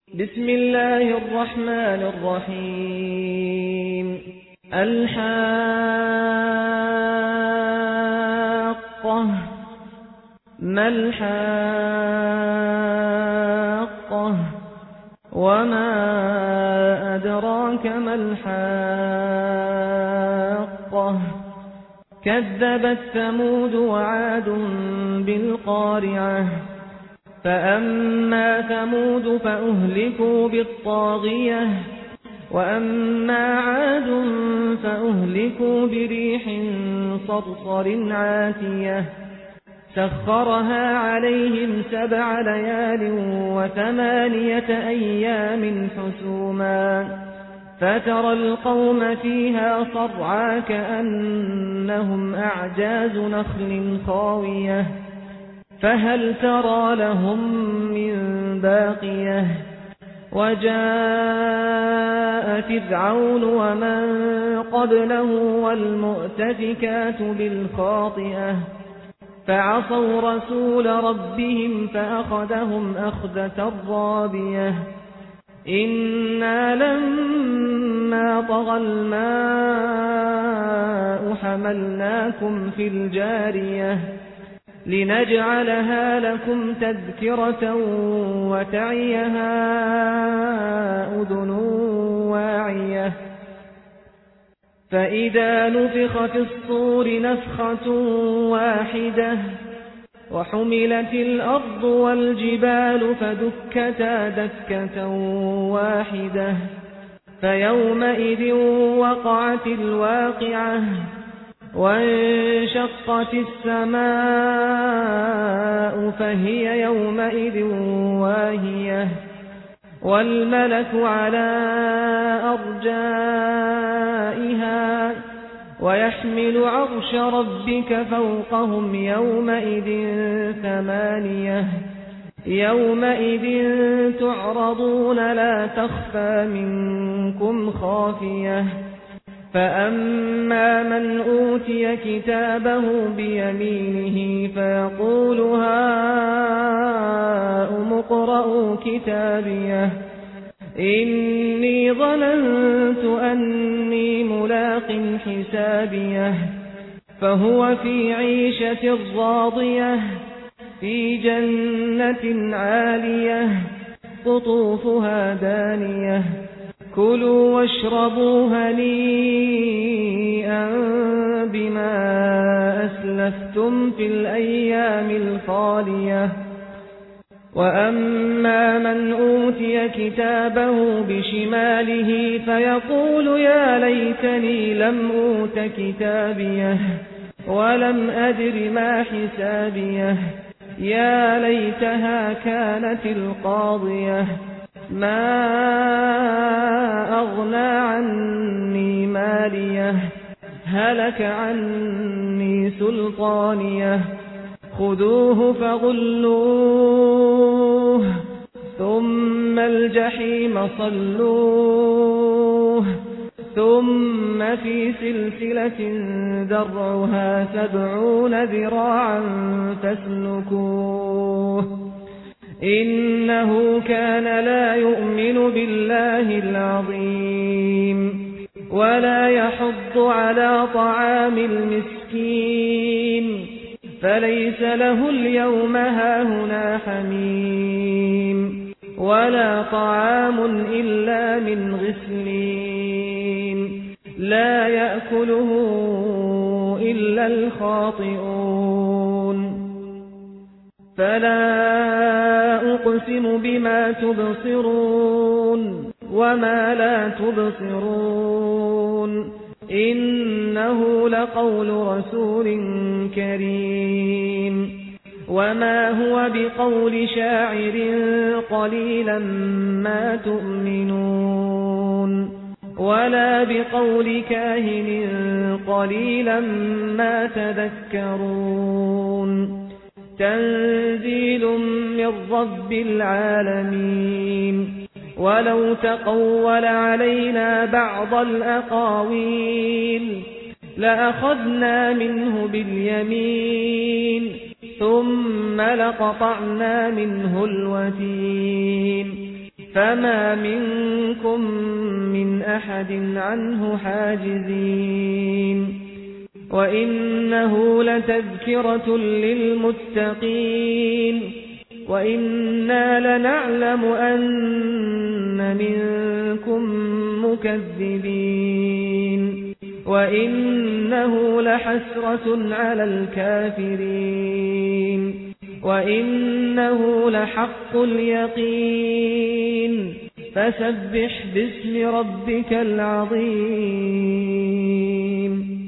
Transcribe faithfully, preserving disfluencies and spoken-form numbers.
بسم الله الرحمن الرحيم الحاقة ما الحاقة وما أدراك ما الحاقة كذبت ثمود وعاد بالقارعة فأما ثمود فأهلكوا بالطاغية وأما عاد فأهلكوا بريح صرصر عاتية سخرها عليهم سبع ليال وثمانية أيام حسوما فترى القوم فيها صرعا كأنهم أعجاز نخل خاوية فهل ترى لهم من باقية وجاء فرعون ومن قبله والمؤتفكات بالخاطئة فعصوا رسول ربهم فأخذهم أخذة رابية إنا لما طغى الماء حملناكم في الجارية لنجعلها لكم تذكرة وتعيها أذن واعية فإذا نفخ في الصور نفخة واحدة وحملت الأرض والجبال فدكتا دكة واحدة فيومئذ وقعت الواقعة وانشقت السماء فهي يومئذ واهية والملك على أرجائها ويحمل عرش ربك فوقهم يومئذ ثمانية يومئذ تعرضون لا تخفى منكم خافية فأما من أوتي كتابه بيمينه فيقول هاؤم اقرءوا كتابيه إني ظننت أني ملاق حسابيه فهو في عيشة راضية في جنة عالية قطوفها دانية كلوا واشربوا هنيئا بما أسلفتم في الأيام الخالية وأما من أوتي كتابه بشماله فيقول يا ليتني لم أوت كتابيه ولم أدر ما حسابيه يا ليتها كانت القاضية ما أغنى عني ماليه هلك عني سلطانيه خذوه فغلوه ثم الجحيم صلوه ثم في سلسلة ذرعها سبعون ذراعا فاسلكوه إنه كان لا يؤمن بالله العظيم ولا يحض على طعام المسكين فليس له اليوم هاهنا حميم ولا طعام إلا من غسلين لا يأكله إلا الخاطئون فلا أقسم بما تبصرون وما لا تبصرون إنه لقول رسول كريم وما هو بقول شاعر قليلا ما تؤمنون ولا بقول كاهن قليلا ما تذكرون تنزيل من رب العالمين ولو تقول علينا بعض الأقاويل لأخذنا منه باليمين ثم لقطعنا منه الوتين فما منكم من أحد عنه حاجزين وإنه لتذكرة للمتقين وإنا لنعلم أن منكم مكذبين وإنه لحسرة على الكافرين وإنه لحق اليقين فسبح باسم ربك العظيم